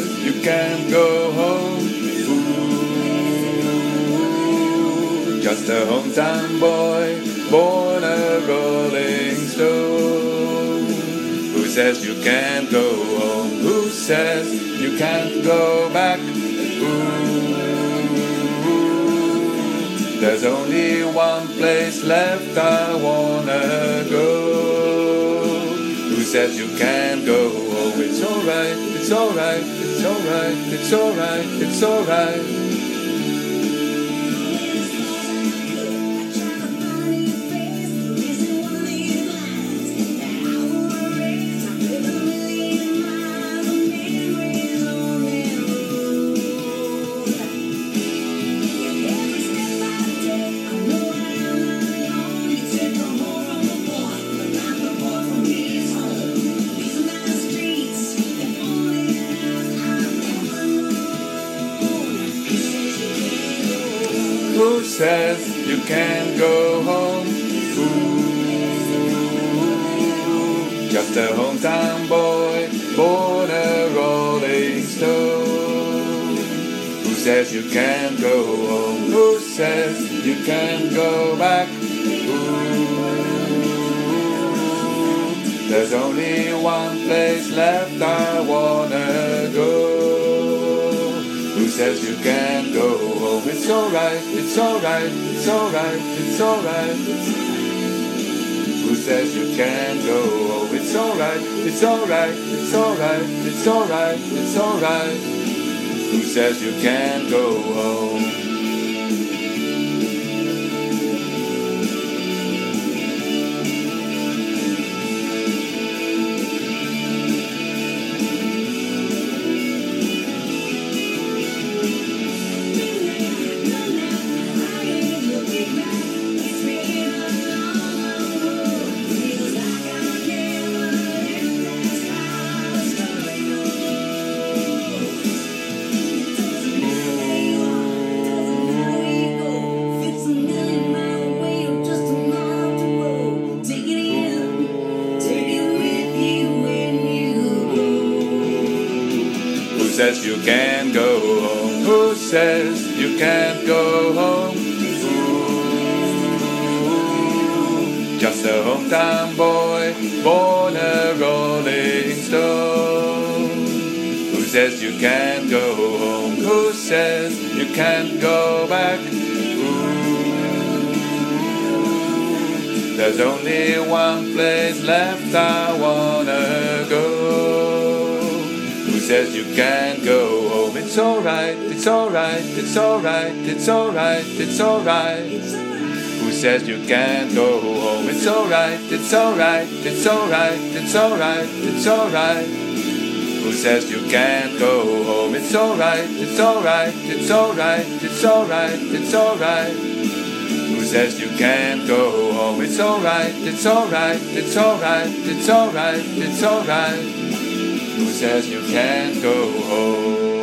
says you can't go home? Ooh, just a hometown boy, born a Rolling Stone. Who says you can't go home? Who says you can't go back? Ooh, there's only one place left I wanna go. Who says you can't go home? It's alright, it's alright, it's alright, it's alright, it's alright. Who says you can't go home? Ooh, just a hometown boy, born a Rolling Stone. Who says you can't go home? Who says you can't go back? Ooh, there's only one place left I wanna go. Who says you can't go home? It's alright, it's alright, it's alright, it's alright. Who says you can't go home? It's alright, it's alright, it's alright, it's alright, it's alright. Who says you can't go home? Who says you can't go home? Who says you can't go home? Ooh, just a hometown boy, born a Rolling Stone. Who says you can't go home? Who says you can't go back? Ooh, there's only one place left I wanna go. Who says you can't go home? It's alright, it's alright, it's alright, it's alright, it's alright. Who says you can't go home? It's alright, it's alright, it's alright, it's alright, it's alright. Who says you can't go home? It's alright, it's alright, it's alright, it's alright, it's alright. Who says you can't go home? It's alright, it's alright, it's alright, it's alright, it's alright. Who says you can't go home?